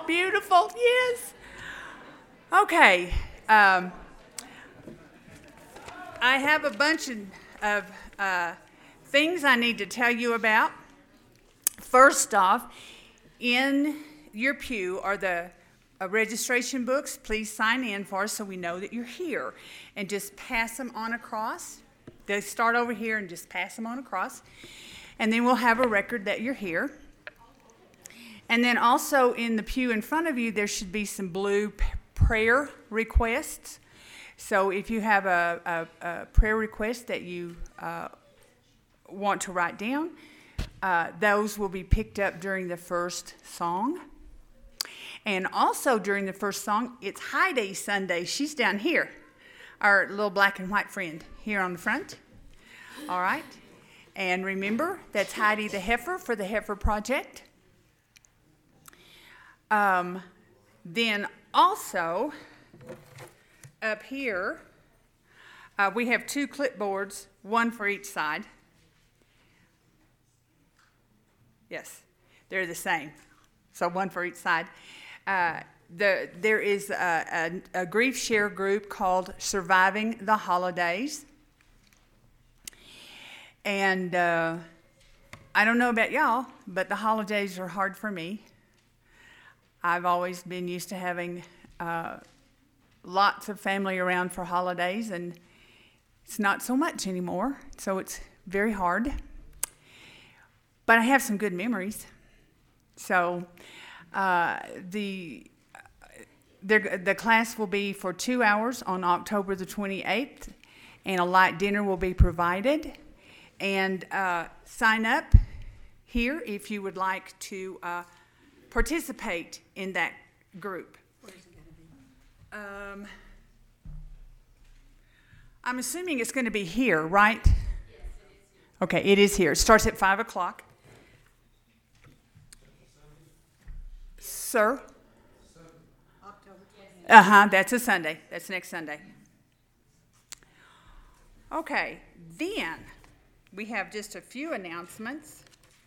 beautiful. Yes. Okay. I have a bunch of things I need to tell you about. First off, in your pew are the registration books. Please sign in for us so we know that you're here. And just pass them on across. They start over here and just pass them on across. And then we'll have a record that you're here. And then also in the pew in front of you, there should be some blue prayer requests. So if you have a prayer request that you want to write down, those will be picked up during the first song. And also during the first song, it's Heidi Sunday. She's down here, our little black and white friend here on the front. All right. And remember, that's Heidi the Heifer for the Heifer Project. Then also, up here, we have 2 clipboards, one for each side. Yes, they're the same. So one for each side. There is a grief share group called Surviving the Holidays. And I don't know about y'all, but the holidays are hard for me. I've always been used to having lots of family around for holidays, and it's not so much anymore, so it's very hard. But I have some good memories. So the class will be for 2 hours on October the 28th, and a light dinner will be provided. And sign up here if you would like to participate in that group. Where's it going to be? I'm assuming it's going to be here, right? Yes, it is here. Okay, it is here. It starts at 5 o'clock. Sir? October 28th. That's a Sunday. That's next Sunday. Okay, then we have just a few announcements.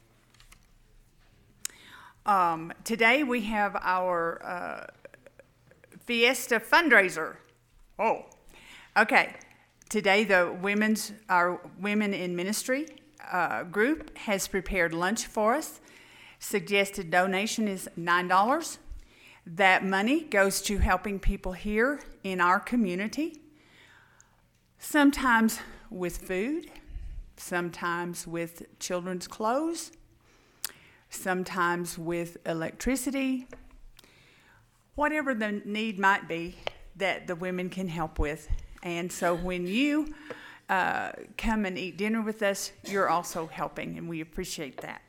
Today we have our Fiesta fundraiser. Oh, okay. Today our Women in Ministry group has prepared lunch for us. Suggested donation is $9. That money goes to helping people here in our community, sometimes with food, sometimes with children's clothes, sometimes with electricity, whatever the need might be that the women can help with. And so when you come and eat dinner with us, you're also helping, and we appreciate that.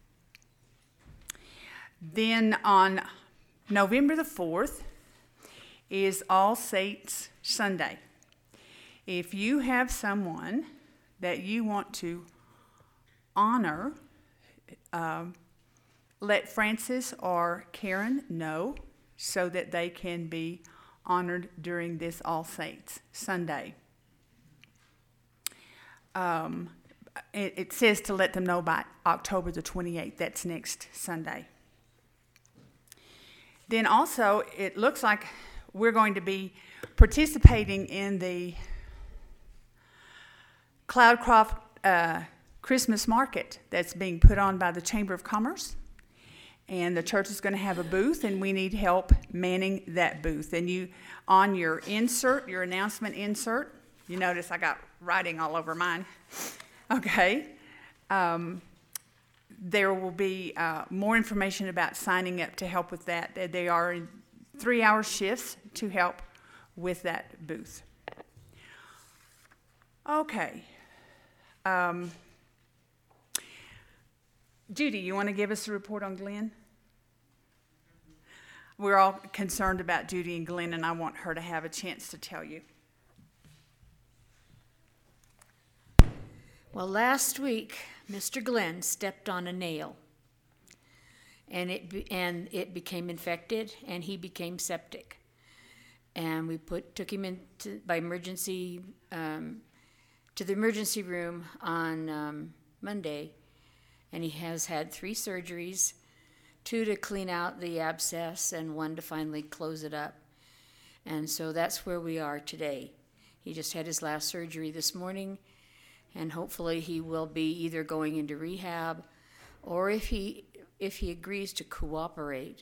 Then on November the 4th is All Saints Sunday. If you have someone that you want to honor, let Francis or Karen know so that they can be honored during this All Saints Sunday. It says to let them know by October the 28th. That's next Sunday. Then also, it looks like we're going to be participating in the Cloudcroft Christmas market that's being put on by the Chamber of Commerce. And the church is going to have a booth, and we need help manning that booth. And you, on your insert, your announcement insert, you notice I got writing all over mine. Okay. There will be more information about signing up to help with that. They are in 3-hour shifts to help with that booth. Okay. Judy, you want to give us a report on Glenn? We're all concerned about Judy and Glenn, and I want her to have a chance to tell you. Well, last week, Mr. Glenn stepped on a nail, and it became infected, and he became septic. And we took him by emergency to the emergency room on Monday, and he has had 3 surgeries. 2 to clean out the abscess, and 1 to finally close it up. And so that's where we are today. He just had his last surgery this morning, and hopefully he will be either going into rehab, or if he agrees to cooperate,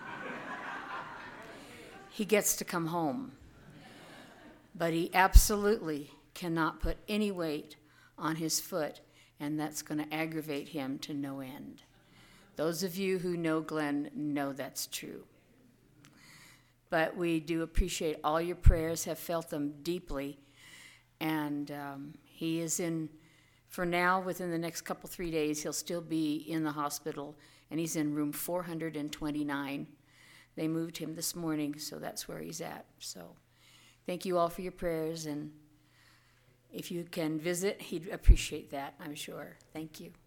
he gets to come home. But he absolutely cannot put any weight on his foot, and that's going to aggravate him to no end. Those of you who know Glenn know that's true. But we do appreciate all your prayers, have felt them deeply, and he is in, for now, within the next 3 days, he'll still be in the hospital, and he's in room 429. They moved him this morning, so that's where he's at. So thank you all for your prayers, and if you can visit, he'd appreciate that, I'm sure. Thank you.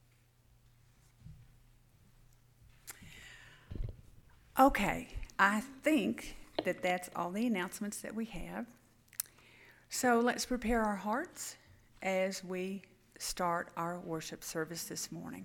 Okay, I think that that's all the announcements that we have. So let's prepare our hearts as we start our worship service this morning.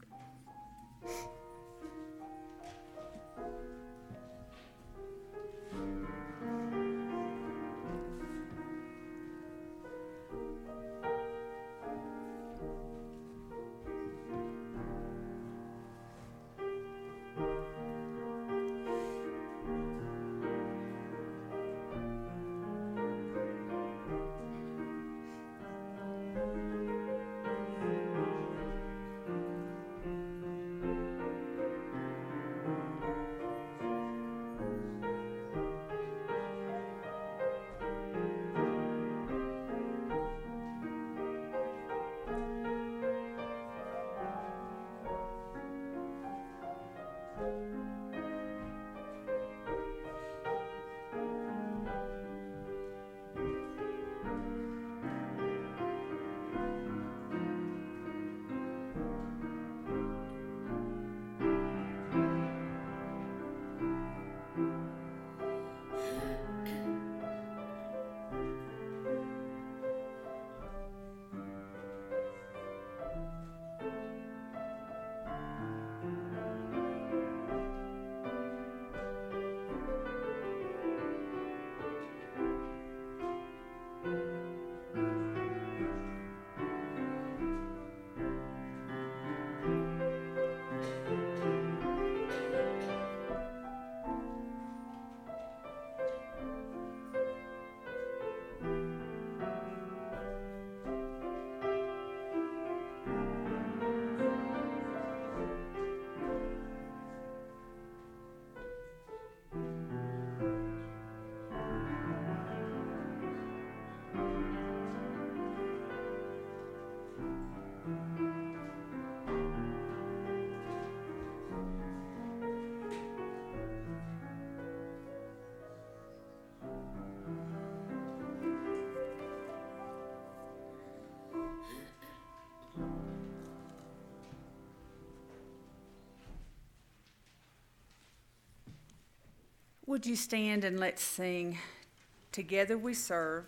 Would you stand and let's sing Together We Serve,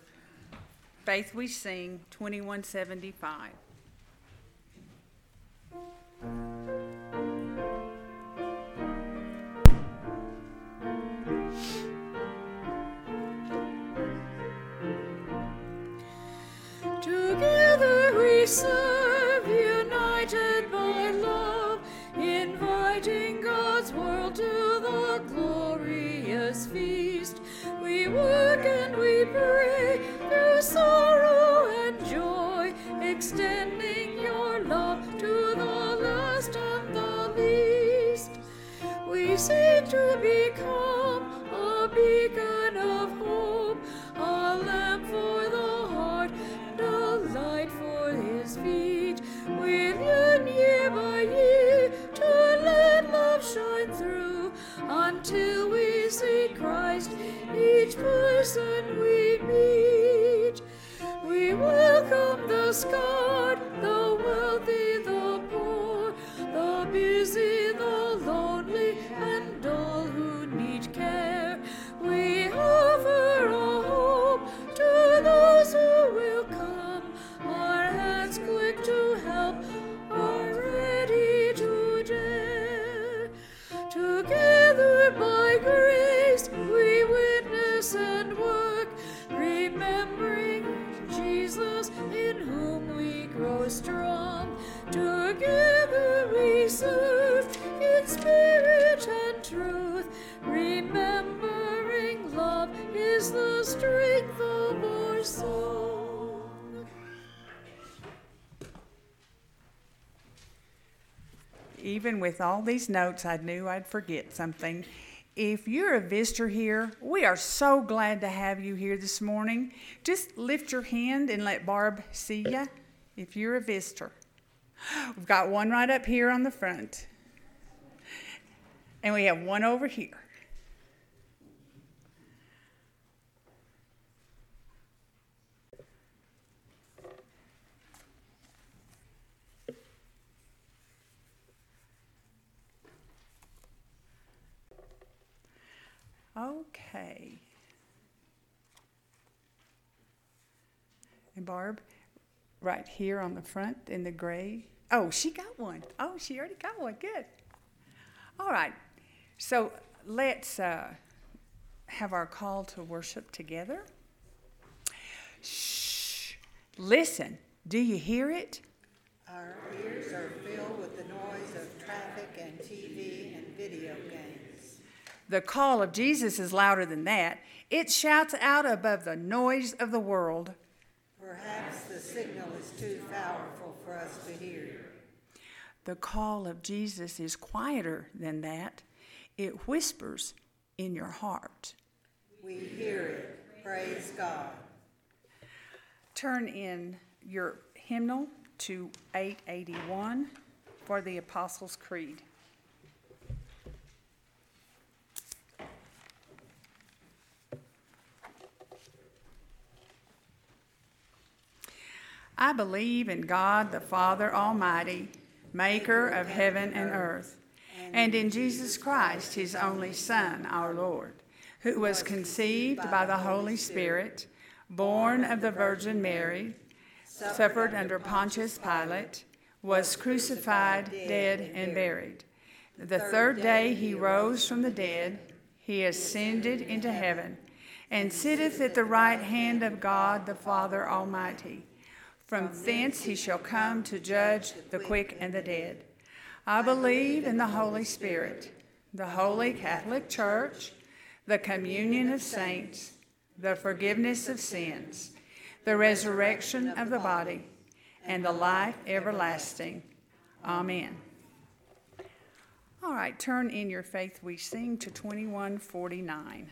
Faith We Sing, 2175. Together we serve, united by love, inviting God's world to the glorious feast. We work and we pray through sorrow and joy, extending your love to the last and the least. We seek to become a beacon of hope, a lamp for the heart, and a light for his feet. We'll yearn year by year to let love shine through, until we see Christ each person we meet. We welcome the scarred, the wealthy, the poor, the busy, the lonely, and all who need care. We offer a hope to those who will come. Our hands quick to help are ready to dare. even with all these notes, I knew I'd forget something. If you're a visitor here, we are so glad to have you here this morning. Just lift your hand and let Barb see you if you're a visitor. We've got one right up here on the front. And we have one over here. Okay. And Barb, right here on the front in the gray. Oh, she got one. Oh, she already got one. Good. All right. So let's have our call to worship together. Shh. Listen. Do you hear it? Our ears are filled with the noise of traffic and TV and video games. The call of Jesus is louder than that. It shouts out above the noise of the world. Perhaps the signal is too powerful for us to hear. The call of Jesus is quieter than that. It whispers in your heart. We hear it. Praise God. Turn in your hymnal to 881 for the Apostles' Creed. I believe in God the Father Almighty, maker of heaven and earth, and in Jesus Christ, his only Son, our Lord, who was conceived by the Holy Spirit, born of the Virgin Mary, suffered under Pontius Pilate, was crucified, dead, and buried. The third day he rose from the dead, he ascended into heaven, and sitteth at the right hand of God the Father Almighty. From thence he shall come to judge the quick and the dead. I believe in the Holy Spirit, the Holy Catholic Church, the communion of saints, the forgiveness of sins, the resurrection of the body, and the life everlasting. Amen. All right, turn in your Faith We Sing to 2149.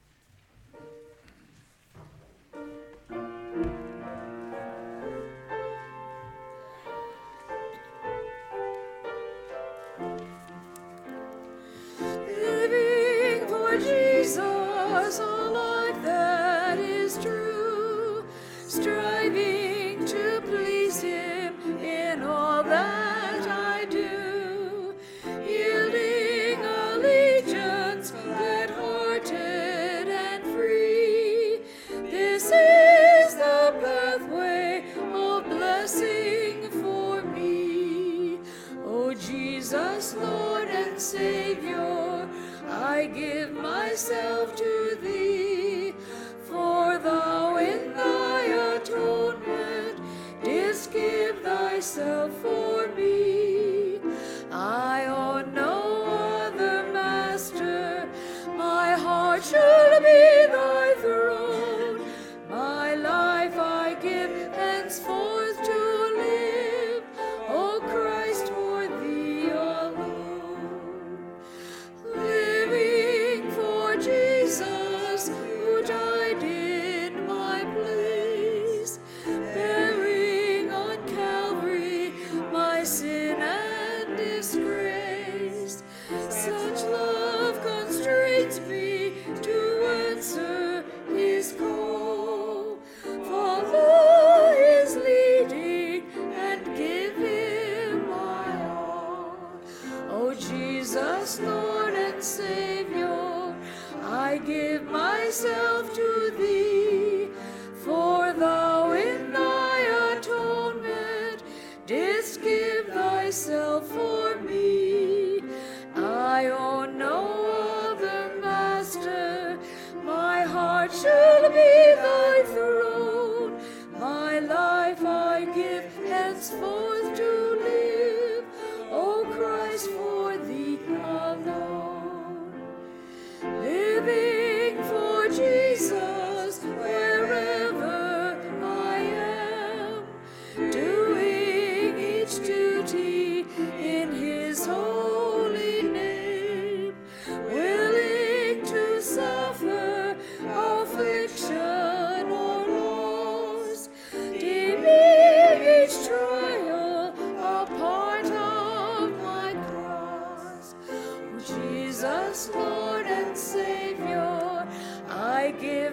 Jesus, a life that is true, striving to please him in all that I do, yielding allegiance, glad-hearted and free. This is the pathway of blessing for me. O Jesus, Lord and Savior, I give myself to thee, for thou in thy atonement didst give thyself for me. I own no other master, my heart should be thy throne. My life I give henceforth to live, O Christ, for thee alone. Living for Jesus, who died in my place, bearing on Calvary my sin and disgrace. Such love constrains me to answer his call, follow his leading and give him my all. O Jesus, Lord and Savior, I give myself to thee, for thou in thy atonement didst give thyself for me. I own no other master, my heart should be thy throne. My life I give henceforth to live, O Christ, for thee alone. Living for Jesus,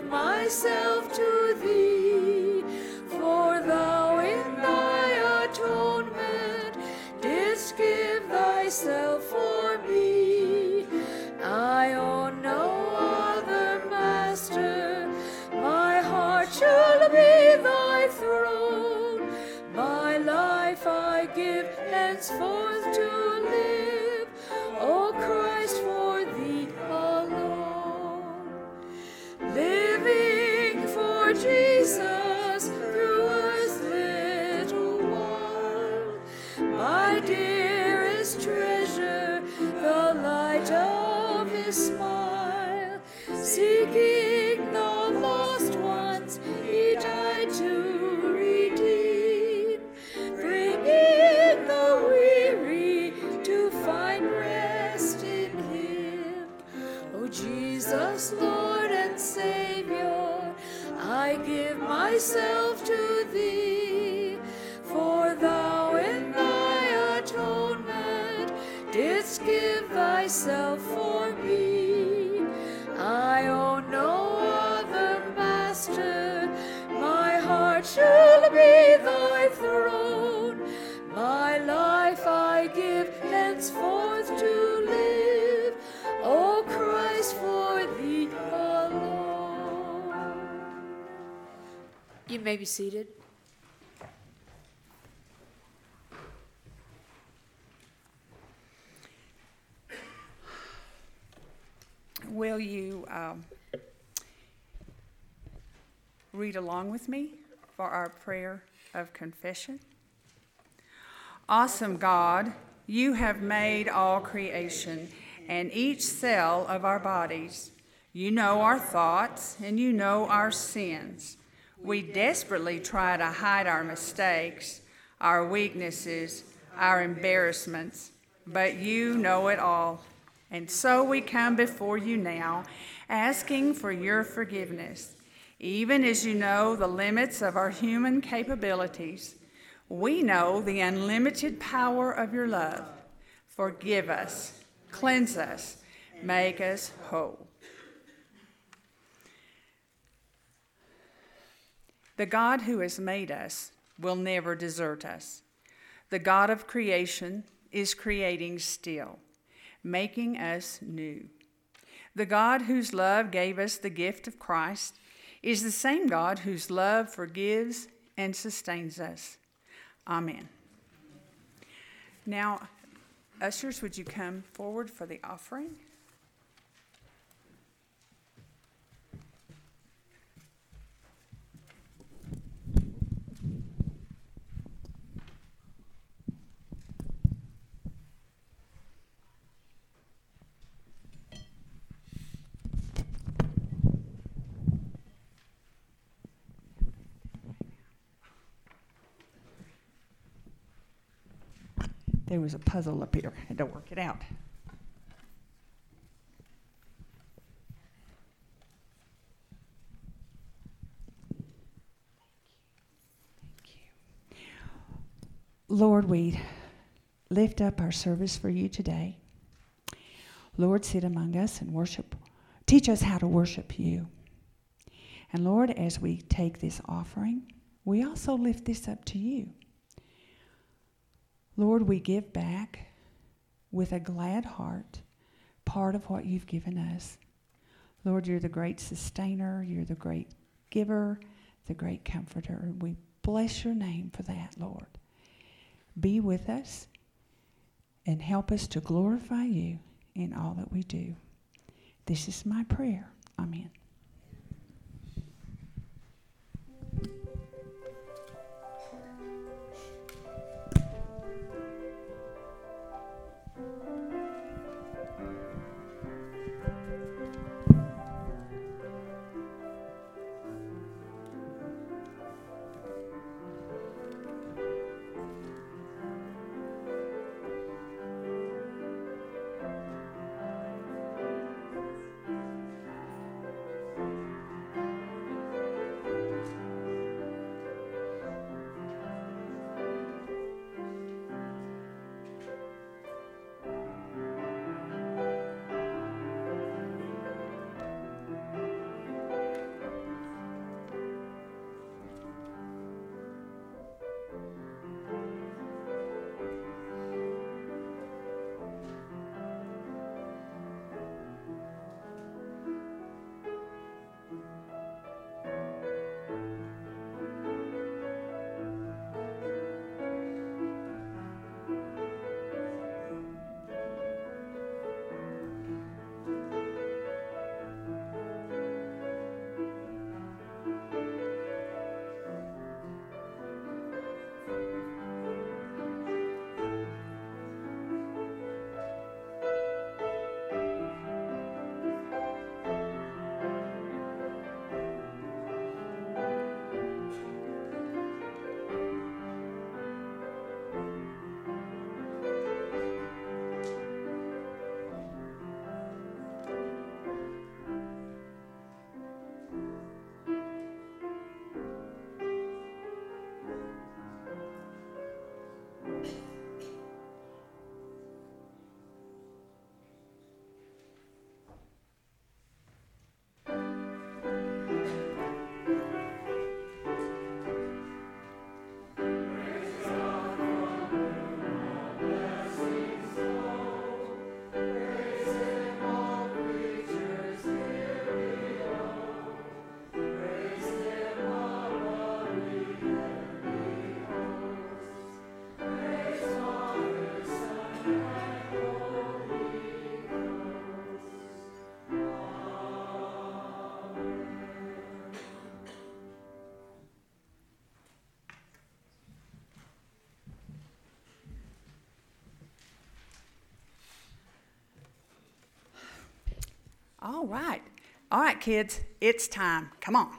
give myself to thee, for thou in thy atonement didst give thyself for me. I own no other master, my heart shall be thy throne. My life I give henceforth to live, O Christ, for thee alone. Living for Jesus through earth's little while, my dearest treasure, the light of his smile. Seeking the lost ones, he died to redeem, bringing the weary to find rest in him. O Jesus, Lord and Savior, I give myself to thee, for thou in thy atonement didst give thyself for me. I own no other master, my heart shall be thy throne. My life I give henceforth to live, O Christ, for thee alone. You may be seated. Will you read along with me for our prayer of confession? Awesome God, you have made all creation and each cell of our bodies. You know our thoughts and you know our sins. We desperately try to hide our mistakes, our weaknesses, our embarrassments, but you know it all. And so we come before you now, asking for your forgiveness. Even as you know the limits of our human capabilities, we know the unlimited power of your love. Forgive us, cleanse us, make us whole. The God who has made us will never desert us. The God of creation is creating still, making us new. The God whose love gave us the gift of Christ is the same God whose love forgives and sustains us. Amen. Now, ushers, would you come forward for the offering? There was a puzzle up here. I had to work it out. Thank you. Lord, we lift up our service for you today. Lord, sit among us and worship. Teach us how to worship you. And Lord, as we take this offering, we also lift this up to you. Lord, we give back with a glad heart part of what you've given us. Lord, you're the great sustainer, you're the great giver, the great comforter. We bless your name for that, Lord. Be with us and help us to glorify you in all that we do. This is my prayer. Amen. All right. All right, kids, it's time. Come on.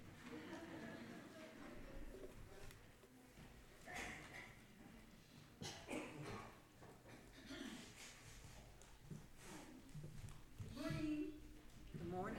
Good morning.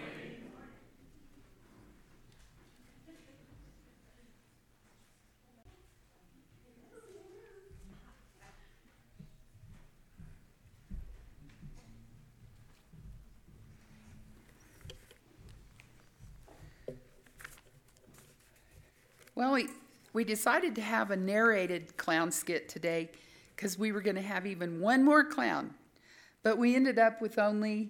Well, we decided to have a narrated clown skit today because we were going to have even one more clown. But we ended up with only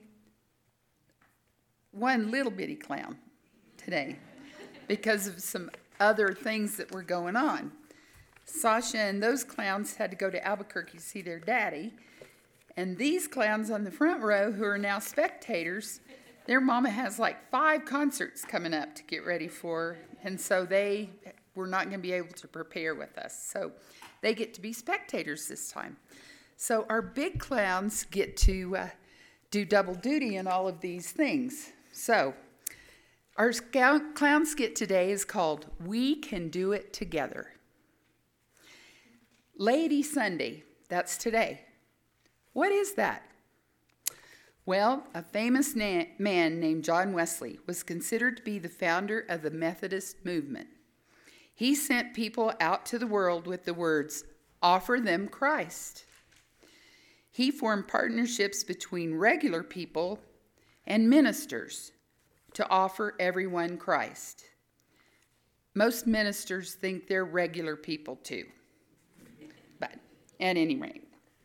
one little bitty clown today because of some other things that were going on. Sasha and those clowns had to go to Albuquerque to see their daddy. And these clowns on the front row, who are now spectators, their mama has like 5 concerts coming up to get ready for. And so they were not going to be able to prepare with us. So they get to be spectators this time. So our big clowns get to do double duty in all of these things. So our clown skit today is called We Can Do It Together. Lady Sunday, that's today. What is that? Well, a famous man named John Wesley was considered to be the founder of the Methodist movement. He sent people out to the world with the words, "Offer them Christ." He formed partnerships between regular people and ministers to offer everyone Christ. Most ministers think they're regular people too. But at any rate,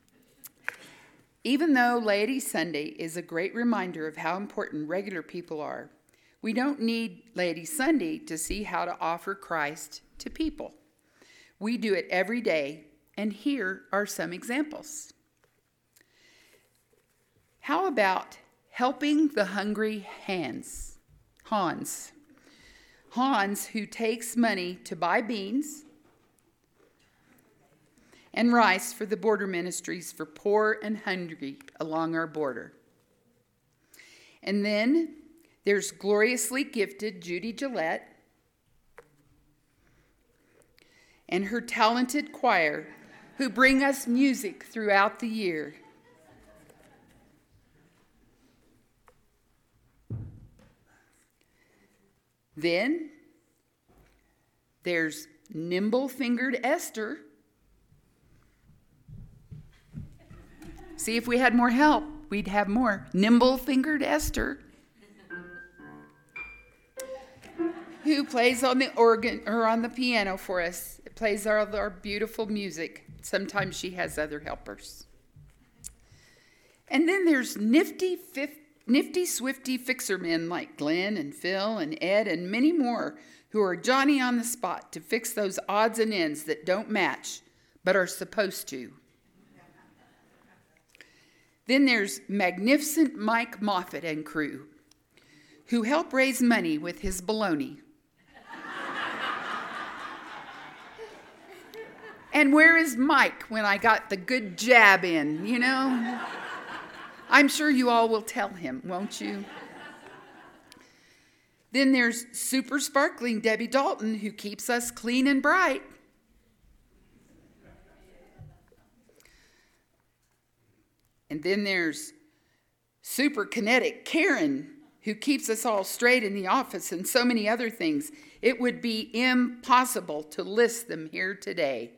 even though Lady Sunday is a great reminder of how important regular people are, we don't need Lady Sunday to see how to offer Christ to people. We do it every day, and here are some examples. How about helping the hungry Hans, who takes money to buy beans and rice for the border ministries for poor and hungry along our border. And then there's gloriously gifted Judy Gillette and her talented choir who bring us music throughout the year. Then there's nimble-fingered Esther. See, if we had more help, we'd have more. Nimble-fingered Esther, who plays on the organ or on the piano for us. It plays our beautiful music. Sometimes she has other helpers. And then there's nifty, swifty fixer-men like Glenn and Phil and Ed and many more who are Johnny on the spot to fix those odds and ends that don't match but are supposed to. Then there's magnificent Mike Moffat and crew, who help raise money with his baloney. And where is Mike when I got the good jab in, you know? I'm sure you all will tell him, won't you? Then there's super sparkling Debbie Dalton, who keeps us clean and bright. And then there's super kinetic Karen, who keeps us all straight in the office, and so many other things. It would be impossible to list them here today.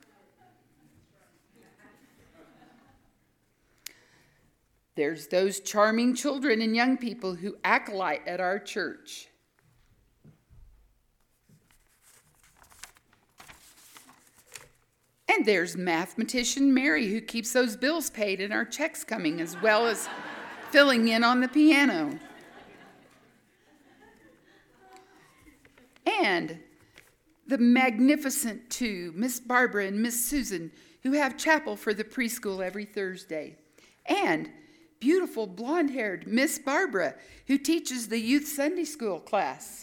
There's those charming children and young people who acolyte at our church. And there's mathematician Mary, who keeps those bills paid and our checks coming, as well as filling in on the piano. And the magnificent two, Miss Barbara and Miss Susan, who have chapel for the preschool every Thursday. And beautiful blonde-haired Miss Barbara, who teaches the youth Sunday school class.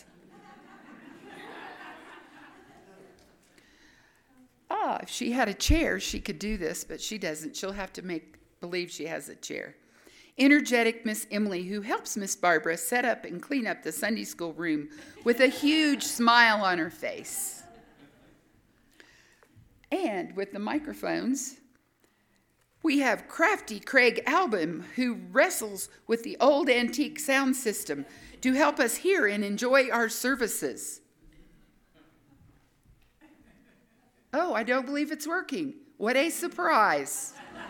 If she had a chair, she could do this, but she doesn't. She'll have to make believe she has a chair. Energetic Miss Emily, who helps Miss Barbara set up and clean up the Sunday school room with a huge smile on her face. And with the microphones, we have crafty Craig Album, who wrestles with the old antique sound system to help us hear and enjoy our services. Oh, I don't believe it's working. What a surprise.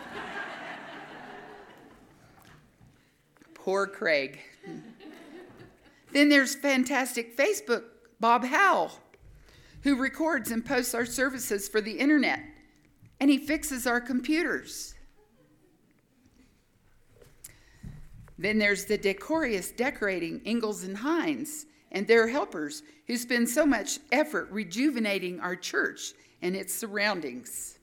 Poor Craig. Then there's fantastic Facebook Bob Howell, who records and posts our services for the internet, and he fixes our computers. Then there's the decorous decorating Ingalls and Hines and their helpers, who spend so much effort rejuvenating our church and its surroundings.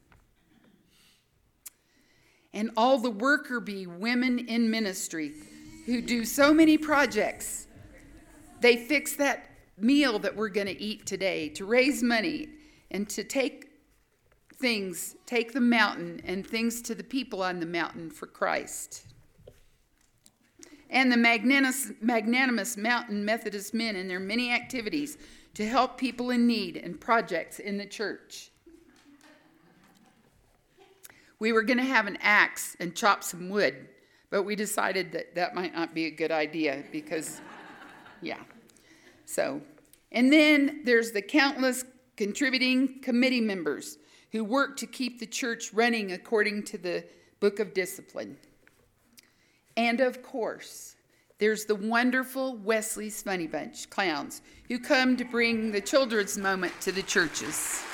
And all the worker bee women in ministry who do so many projects. They fix that meal that we're going to eat today to raise money and to take the mountain and things to the people on the mountain for Christ. And the magnanimous Mountain Methodist men and their many activities to help people in need and projects in the church. We were going to have an axe and chop some wood, but we decided that might not be a good idea because, yeah. So, and then there's the countless contributing committee members who work to keep the church running according to the Book of Discipline. And of course, there's the wonderful Wesley's Funny Bunch clowns who come to bring the children's moment to the churches.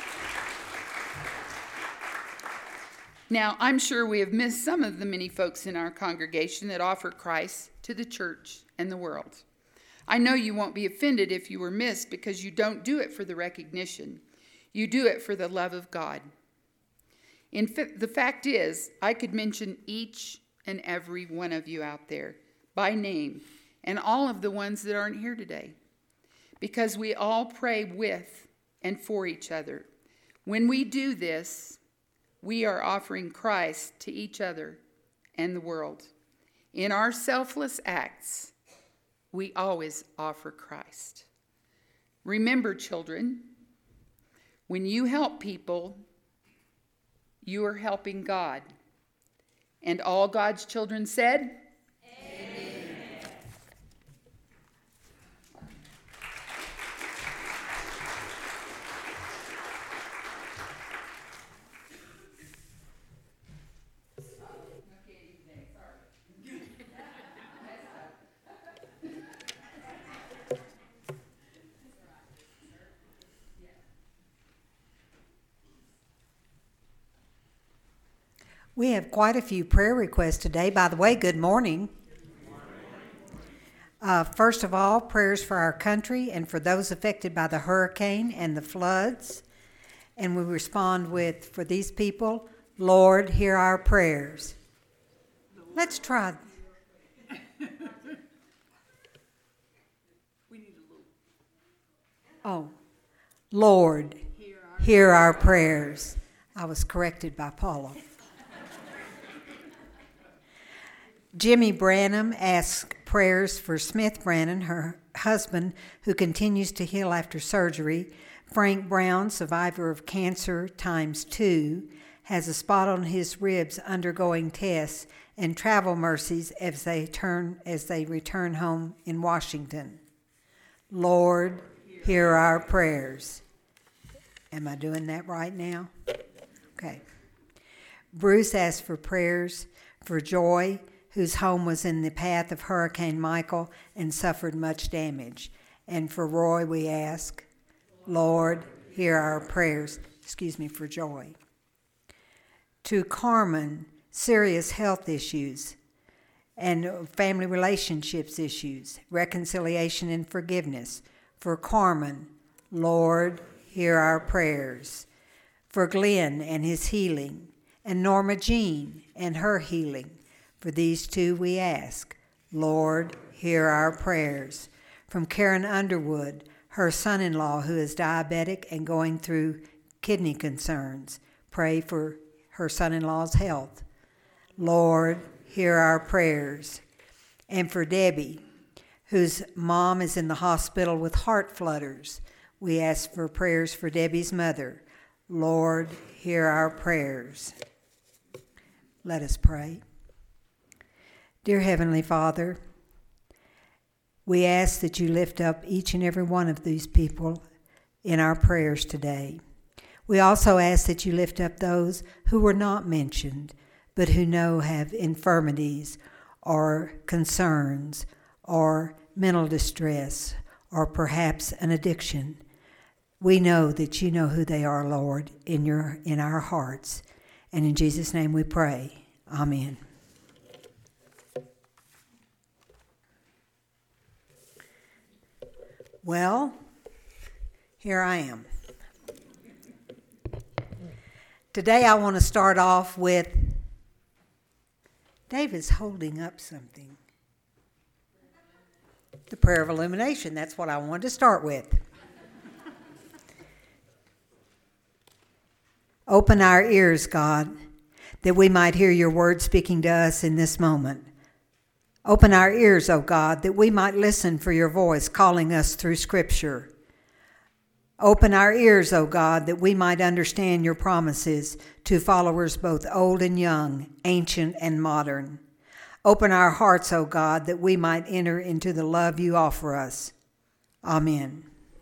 Now, I'm sure we have missed some of the many folks in our congregation that offer Christ to the church and the world. I know you won't be offended if you were missed because you don't do it for the recognition. You do it for the love of God. The fact is, I could mention each and every one of you out there by name, and all of the ones that aren't here today, because we all pray with and for each other. When we do this, we are offering Christ to each other and the world. In our selfless acts, we always offer Christ. Remember, children, when you help people, you are helping God. And all God's children said, Amen. We have quite a few prayer requests today. By the way, good morning. First of all, prayers for our country and for those affected by the hurricane and the floods. And we respond with, for these people, Lord, hear our prayers. Let's try. Oh, Lord, hear our prayers. I was corrected by Paula. Jimmy Branham asks prayers for Smith Branham, her husband, who continues to heal after surgery. Frank Brown, survivor of cancer ×2, has a spot on his ribs undergoing tests, and travel mercies as they return home in Washington. Lord, hear our prayers. Am I doing that right now? Okay. Bruce asked for prayers for Joy, whose home was in the path of Hurricane Michael and suffered much damage. And for Roy, we ask, Lord, hear our prayers. For Joy. To Carmen, serious health issues and family relationships issues, reconciliation and forgiveness. For Carmen, Lord, hear our prayers. For Glenn and his healing, and Norma Jean and her healing. For these two we ask, Lord, hear our prayers. From Karen Underwood, her son-in-law who is diabetic and going through kidney concerns. Pray for her son-in-law's health. Lord, hear our prayers. And for Debbie, whose mom is in the hospital with heart flutters, we ask for prayers for Debbie's mother. Lord, hear our prayers. Let us pray. Dear Heavenly Father, we ask that you lift up each and every one of these people in our prayers today. We also ask that you lift up those who were not mentioned, but who know have infirmities or concerns or mental distress or perhaps an addiction. We know that you know who they are, Lord, in our hearts. And in Jesus' name we pray. Amen. Well, here I am. Today I want to start off with, David's holding up something. The prayer of illumination, that's what I wanted to start with. Open our ears, God, that we might hear your word speaking to us in this moment. Open our ears, O God, that we might listen for your voice calling us through Scripture. Open our ears, O God, that we might understand your promises to followers both old and young, ancient and modern. Open our hearts, O God, that we might enter into the love you offer us. Amen.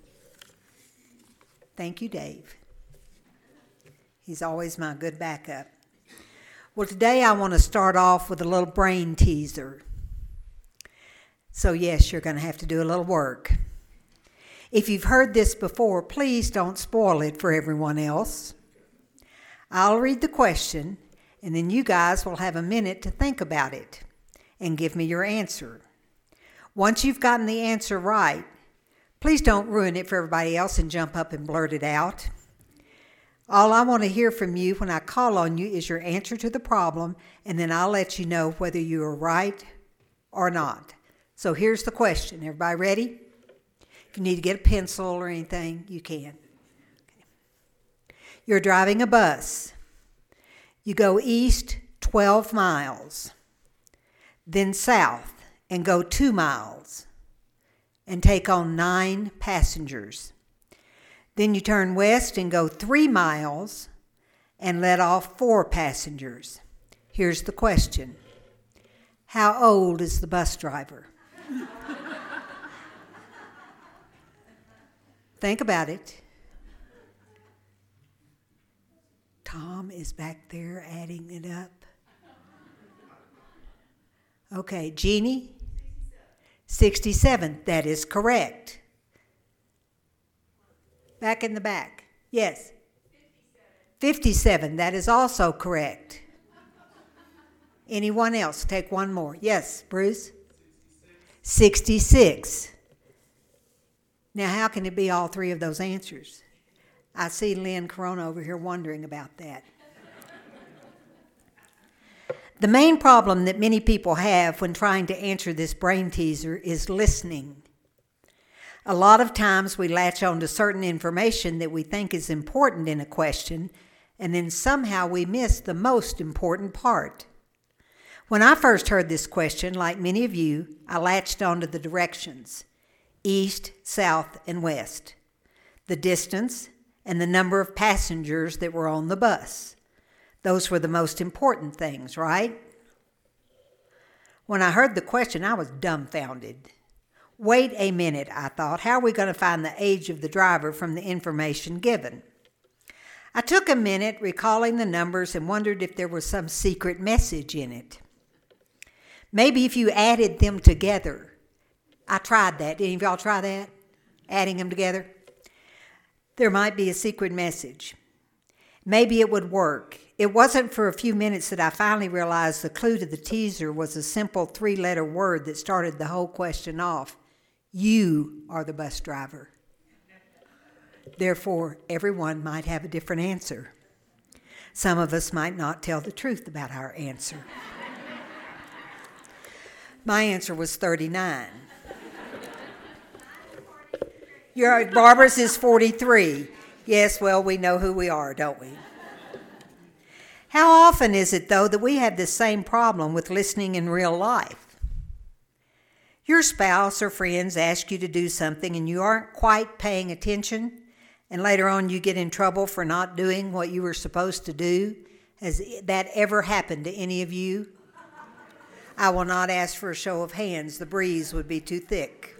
Thank you, Dave. He's always my good backup. Well, today I want to start off with a little brain teaser. So yes, you're going to have to do a little work. If you've heard this before, please don't spoil it for everyone else. I'll read the question, and then you guys will have a minute to think about it and give me your answer. Once you've gotten the answer right, please don't ruin it for everybody else and jump up and blurt it out. All I want to hear from you when I call on you is your answer to the problem, and then I'll let you know whether you are right or not. So here's the question. Everybody ready? If you need to get a pencil or anything, you can. Okay. You're driving a bus. You go east 12 miles, then south and go 2 miles and take on 9 passengers. Then you turn west and go 3 miles and let off 4 passengers. Here's the question. How old is the bus driver? Think about it. Tom is back there adding it up. Okay, Jeannie? 67. That is correct. Back in the back. Yes. 57. That is also correct. Anyone else? Take one more. Yes, Bruce? 66. Now, how can it be all 3 of those answers? I see Lynn Corona over here wondering about that. The main problem that many people have when trying to answer this brain teaser is listening. A lot of times we latch on to certain information that we think is important in a question, and then somehow we miss the most important part. When I first heard this question, like many of you, I latched onto the directions, east, south, and west, the distance, and the number of passengers that were on the bus. Those were the most important things, right? When I heard the question, I was dumbfounded. Wait a minute, I thought. How are we going to find the age of the driver from the information given? I took a minute recalling the numbers and wondered if there was some secret message in it. Maybe if you added them together. I tried that. Did any of y'all try that? Adding them together? There might be a secret message. Maybe it would work. It wasn't for a few minutes that I finally realized the clue to the teaser was a simple 3-letter word that started the whole question off. You are the bus driver. Therefore, everyone might have a different answer. Some of us might not tell the truth about our answer. My answer was 39. Barbara's is 43. Yes, well, we know who we are, don't we? How often is it, though, that we have this same problem with listening in real life? Your spouse or friends ask you to do something and you aren't quite paying attention, and later on you get in trouble for not doing what you were supposed to do. Has that ever happened to any of you? I will not ask for a show of hands. The breeze would be too thick.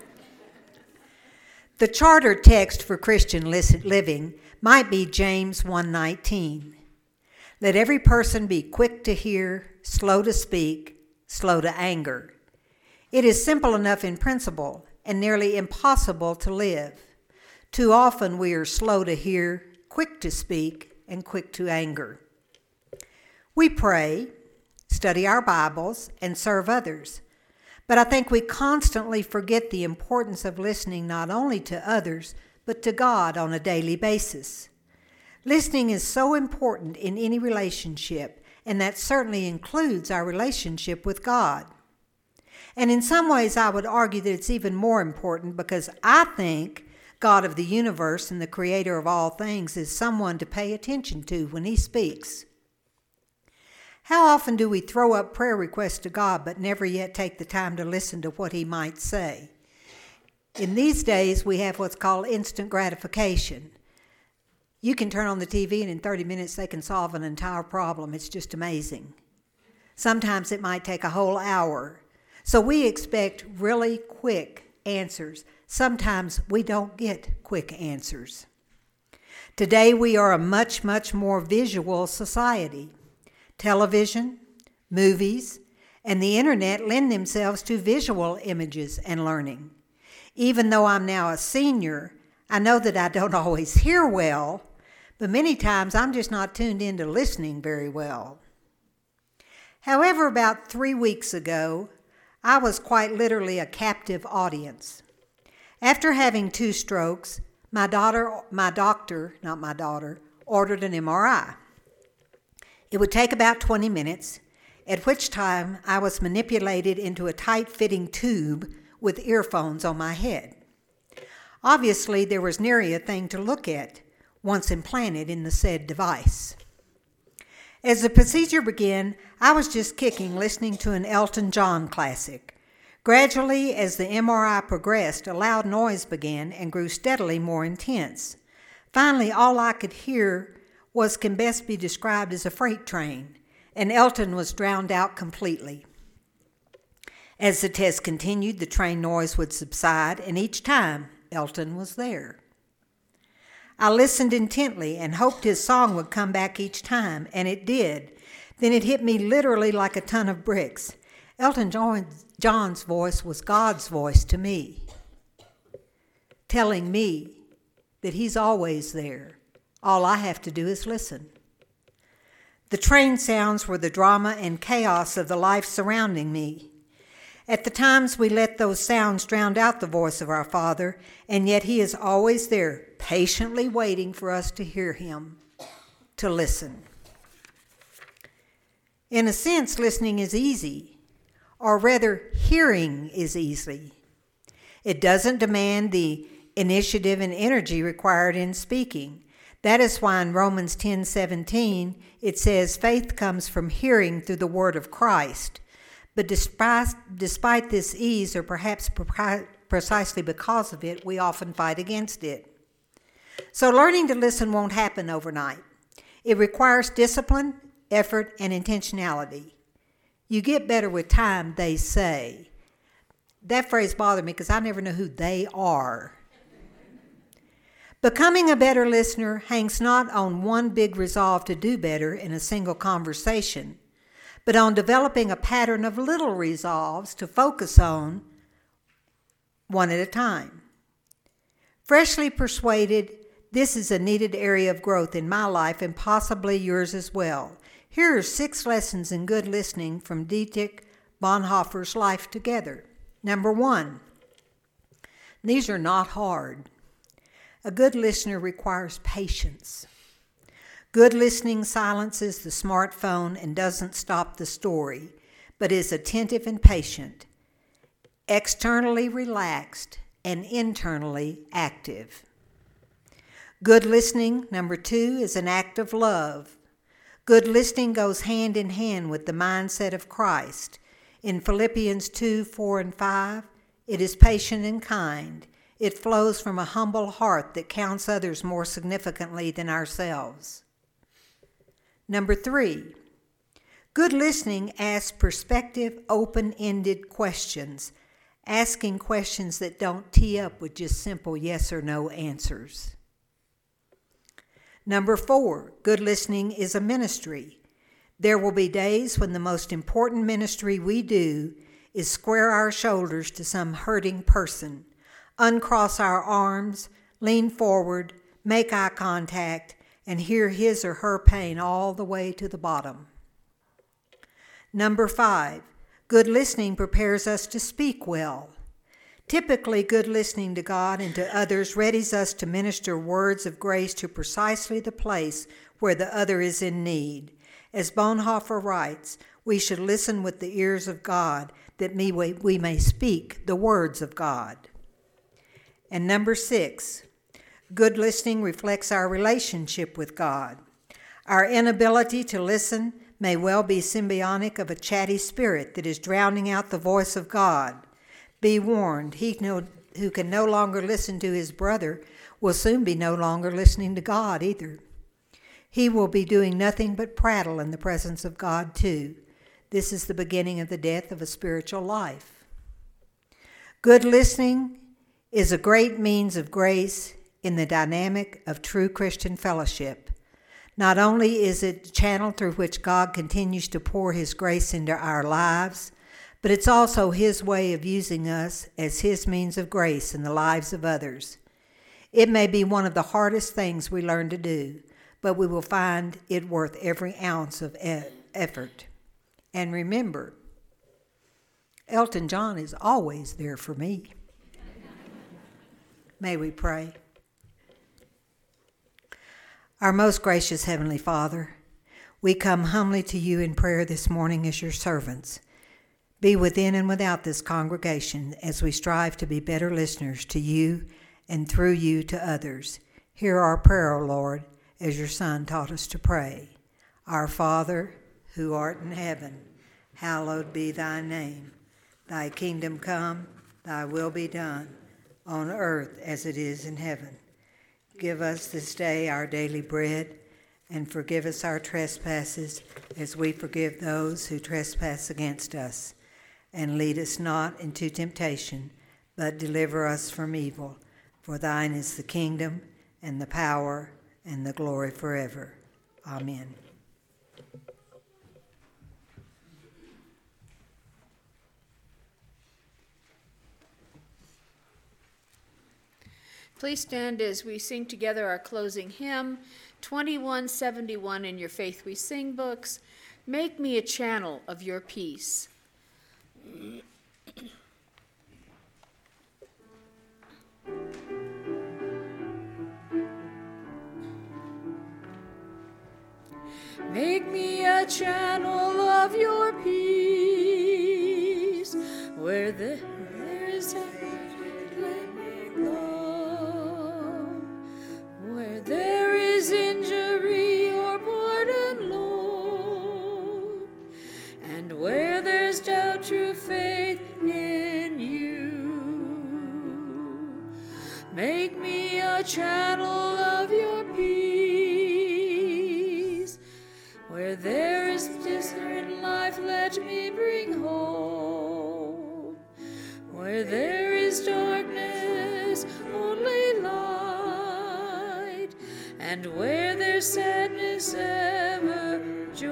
The charter text for Christian living might be James 1:19. Let every person be quick to hear, slow to speak, slow to anger. It is simple enough in principle and nearly impossible to live. Too often we are slow to hear, quick to speak, and quick to anger. We pray, study our Bibles, and serve others. But I think we constantly forget the importance of listening not only to others, but to God on a daily basis. Listening is so important in any relationship, and that certainly includes our relationship with God. And in some ways, I would argue that it's even more important because I think God of the universe and the creator of all things is someone to pay attention to when he speaks. How often do we throw up prayer requests to God but never yet take the time to listen to what he might say? In these days, we have what's called instant gratification. You can turn on the TV and in 30 minutes they can solve an entire problem. It's just amazing. Sometimes it might take a whole hour. So we expect really quick answers. Sometimes we don't get quick answers. Today we are a much, much more visual society. Television, movies, and the internet lend themselves to visual images and learning. Even though I'm now a senior, I know that I don't always hear well, but many times I'm just not tuned into listening very well. However, about 3 weeks ago, I was quite literally a captive audience. After having 2 strokes, my doctor ordered an MRI. It would take about 20 minutes, at which time I was manipulated into a tight-fitting tube with earphones on my head. Obviously, there was nary a thing to look at once implanted in the said device. As the procedure began, I was just kicking, listening to an Elton John classic. Gradually, as the MRI progressed, a loud noise began and grew steadily more intense. Finally, all I could hear can best be described as a freight train, and Elton was drowned out completely. As the test continued, the train noise would subside, and each time, Elton was there. I listened intently and hoped his song would come back each time, and it did. Then it hit me literally like a ton of bricks. Elton John's voice was God's voice to me, telling me that he's always there. All I have to do is listen. The train sounds were the drama and chaos of the life surrounding me. At the times we let those sounds drown out the voice of our Father, and yet he is always there, patiently waiting for us to hear him, to listen. In a sense, listening is easy, or rather, hearing is easy. It doesn't demand the initiative and energy required in speaking. That is why in Romans 10:17 it says faith comes from hearing through the word of Christ. But despite this ease, or perhaps precisely because of it, we often fight against it. So learning to listen won't happen overnight. It requires discipline, effort, and intentionality. You get better with time, they say. That phrase bothered me because I never know who they are. Becoming a better listener hangs not on one big resolve to do better in a single conversation, but on developing a pattern of little resolves to focus on one at a time. Freshly persuaded, this is a needed area of growth in my life and possibly yours as well. Here are 6 lessons in good listening from Dietrich Bonhoeffer's Life Together. Number 1, these are not hard. A good listener requires patience. Good listening silences the smartphone and doesn't stop the story, but is attentive and patient, externally relaxed and internally active. Good listening, number 2, is an act of love. Good listening goes hand in hand with the mindset of Christ. In Philippians 2, 4, and 5, it is patient and kind. It flows from a humble heart that counts others more significantly than ourselves. Number 3, good listening asks perspective, open-ended questions, asking questions that don't tee up with just simple yes or no answers. Number 4, good listening is a ministry. There will be days when the most important ministry we do is square our shoulders to some hurting person, uncross our arms, lean forward, make eye contact, and hear his or her pain all the way to the bottom. Number 5, good listening prepares us to speak well. Typically, good listening to God and to others readies us to minister words of grace to precisely the place where the other is in need. As Bonhoeffer writes, we should listen with the ears of God that we may speak the words of God. And number 6, good listening reflects our relationship with God. Our inability to listen may well be symbiotic of a chatty spirit that is drowning out the voice of God. Be warned, he who can no longer listen to his brother will soon be no longer listening to God either. He will be doing nothing but prattle in the presence of God too. This is the beginning of the death of a spiritual life. Good listening is a great means of grace in the dynamic of true Christian fellowship. Not only is it the channel through which God continues to pour his grace into our lives, but it's also his way of using us as his means of grace in the lives of others. It may be one of the hardest things we learn to do, but we will find it worth every ounce of effort. And remember, Elton John is always there for me. May we pray. Our most gracious Heavenly Father, we come humbly to you in prayer this morning as your servants. Be within and without this congregation as we strive to be better listeners to you and through you to others. Hear our prayer, O Lord, as your Son taught us to pray. Our Father, who art in heaven, hallowed be thy name. Thy kingdom come, thy will be done, on earth as it is in heaven. Give us this day our daily bread, and forgive us our trespasses as we forgive those who trespass against us. And lead us not into temptation, but deliver us from evil. For thine is the kingdom, and the power, and the glory forever. Amen. Please stand as we sing together our closing hymn, 2171 in your Faith We Sing books, Make Me a Channel of Your Peace. Make me a channel of your peace, where there is love, where there is injury or pardon, Lord, and where there's doubt, true faith in you. Make me a channel of your peace, where there is discerned life, let me bring hope. Where there is darkness, only light. And where there's sadness, ever joy.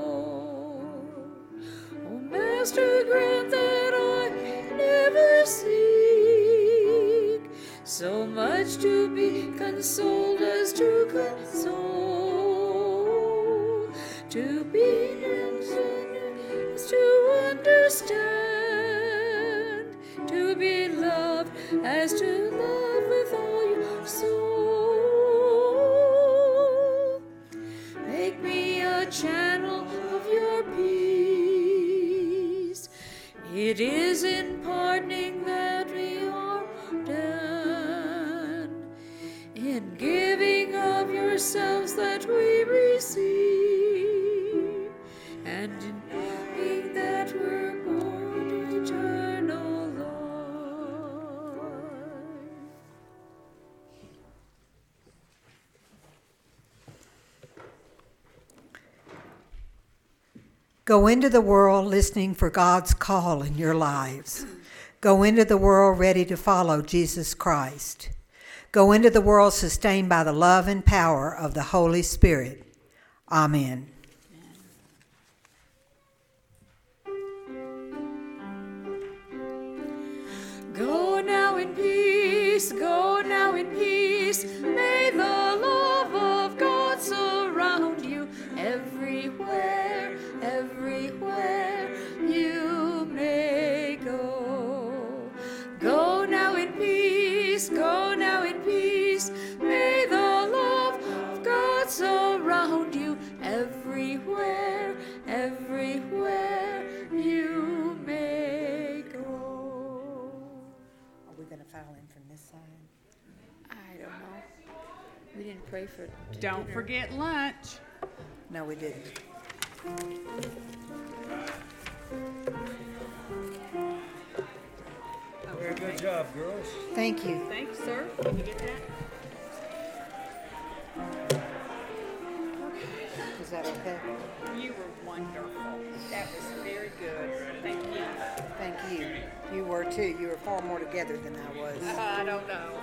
Oh, Master, grant that I never seek so much to be consoled as to console, to be as to understand, to be loved as to love with all your soul. Make me a channel of your peace. It is in pardoning that we are done, in giving of yourselves that we receive. Go into the world listening for God's call in your lives. Go into the world ready to follow Jesus Christ. Go into the world sustained by the love and power of the Holy Spirit. Amen. Go now in peace, go now in peace. May the love of God surround you everywhere, everywhere you may go. Go now in peace, go now in peace. May the love of God surround you everywhere, everywhere you may go. Are we going to file in from this side? I don't know. We didn't pray for it. Don't forget lunch. No, we didn't. Very good job, girls. Thank you. Thanks, sir. Can you get that? Is that okay? You were wonderful. That was very good. Thank you. Thank you. You were too. You were far more together than I was. I don't know.